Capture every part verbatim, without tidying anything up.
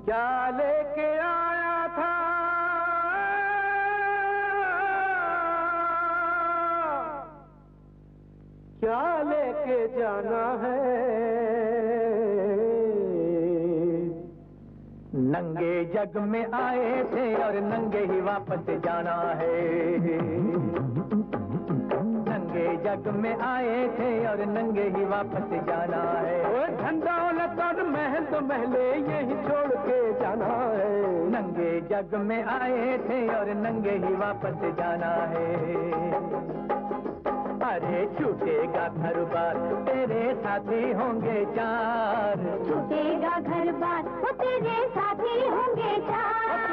क्या लेके आया था क्या लेके जाना है, नंगे जग में आए थे और नंगे ही वापस जाना है, नंगे जग में आए थे और नंगे ही वापस जाना है। धन दौलत और महल तो महले यही छोड़ के जाना है, नंगे जग में आए थे और नंगे ही वापस जाना है। अरे छूटेगा घर बार तेरे साथी होंगे चार, छूटेगा घर बार वो तेरे साथी होंगे चार।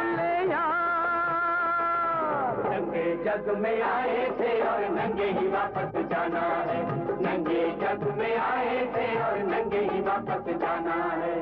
नंगे जग में आए थे और नंगे ही वापस जाना है, नंगे जग में आए थे और नंगे ही वापस जाना है।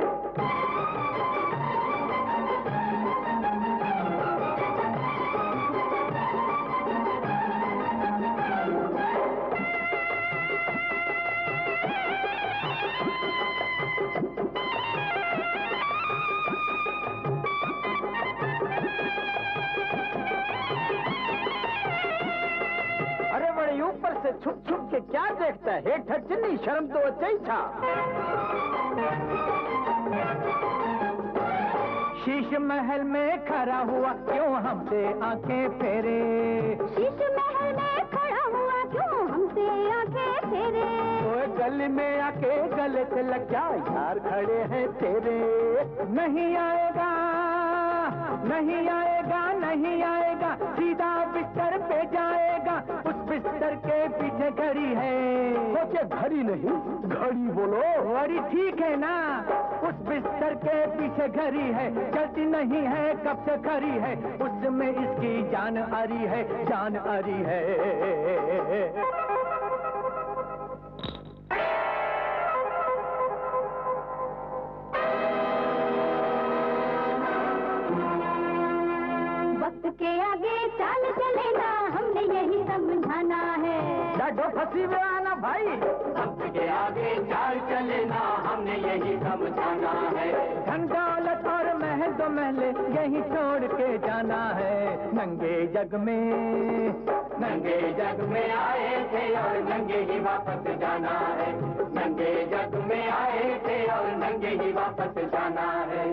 ऊपर से छुप छुप के क्या देखता है, हेठ चन्नी शर्म तो अच्छी था। शीश महल में खड़ा हुआ क्यों हमसे आंखें फेरे, शीश महल में खड़ा हुआ क्यों हमसे आंखें फेरे। ओए गली में आके गले से लग जा यार खड़े हैं तेरे। नहीं आएगा नहीं आएगा नहीं आएगा, सीधा बिस्तर पे जाएगा, उस बिस्तर के पीछे घड़ी है। सोचे घड़ी नहीं घड़ी बोलो, घड़ी ठीक है ना, उस बिस्तर के पीछे घड़ी है, चलती नहीं है कब से खड़ी है, उसमें इसकी जान आ रही है जान आ रही है। वक्त के आगे चाल चले ना, हमने यही समझाना है। डाडो फंसी में आना भाई, वक्त के आगे चाल चले ना, हमने यही समझाना है। धन दौलत और महल दो महले यही छोड़ के जाना है, नंगे जग में नंगे जग में आए थे और नंगे ही वापस जाना है, नंगे जग में आए थे और नंगे ही वापस जाना है।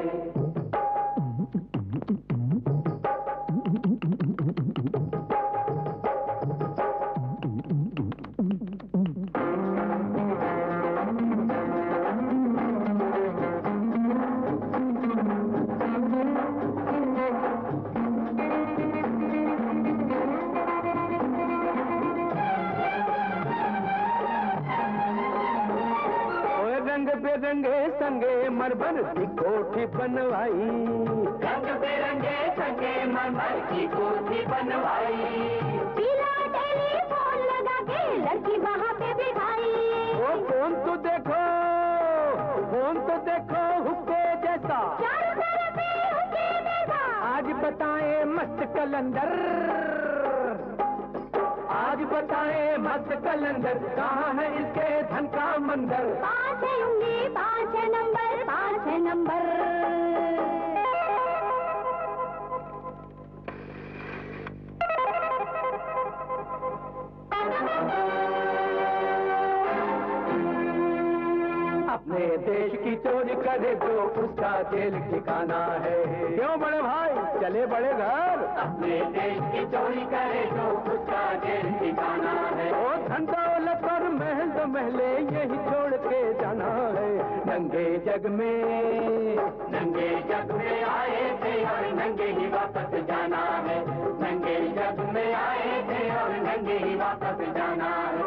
रंगे संगे मरमर की कोठी बनवाई, रंग बिरंगे संगे मरमर की कोठी बनवाई, पीला टेलीफोन लगा के लड़की वहाँ पे बिठाई। वो फोन तो देखो फोन तो देखो हुक्के जैसा, चारों तरफ हुक्के जैसा। आज बताए मस्त कलंदर आज बताए मस्त कलंदर, कहाँ है इसके धन का मंदिर। पाँच है उंगली पाँच है नंबर पाँच है नंबर। अपने देश की चोरी करे जो उसका जेल ठिकाना है। क्यों बड़े भाई चले बड़े घर, अपने देश की चोरी करे जो उसका जेल ठिकाना है। ओ धन दौलत और महल दो महले यही छोड़ के जाना है, नंगे जग में नंगे जग में आए थे और नंगे ही वापस जाना है, नंगे जग में आए थे और नंगे ही वापस जाना है।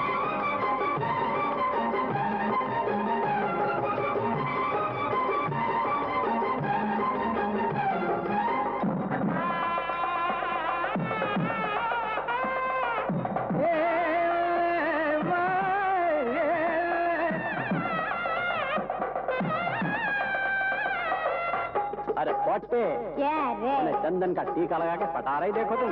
अरे पोटे क्या रे? चंदन का टीका लगा के पटा रही, देखो तुम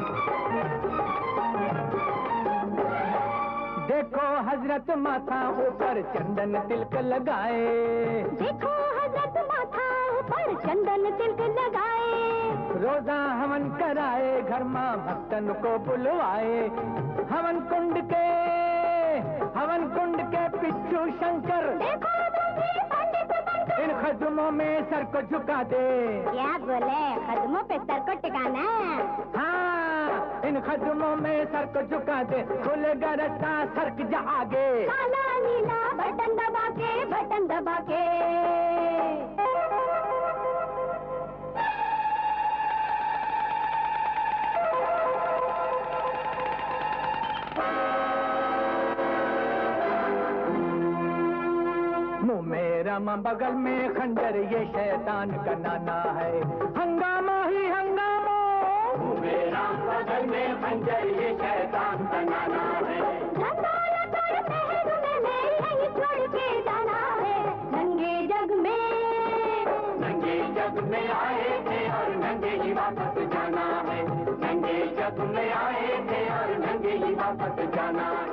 देखो हजरत माथा ऊपर चंदन तिलक लगाए, देखो हजरत माथा ऊपर चंदन तिलक लगाए, रोजा हवन कराए, घर माँ भक्तन को बुलवाए। हवन कुंड के हवन कुंड के पिच्चू शंकर, देखो तुम भी पंडित बनकर। इन खदमों में सर को झुका दे। क्या बोले, कदमों पे सर को टिकाना? हाँ, इन खदमों में सर को झुका दे, खुलेगा रास्ता सरक जा आगे। काला नीला बटन दबा के, बटन दबा के। मुंह में रामा बगल में खंजर, ये शैतान का नाना है। हंगामा ही हंगामा, मुंह में राम बगल में खंजर, ये शैतान का नाना है। धंधौलत और महल में यही छोड़ के जाना है। नंगे जग में नंगे जग में आए थे और नंगे ही वापस जाना है। नंगे जग में आए थे और नंगे ही वापस जाना है।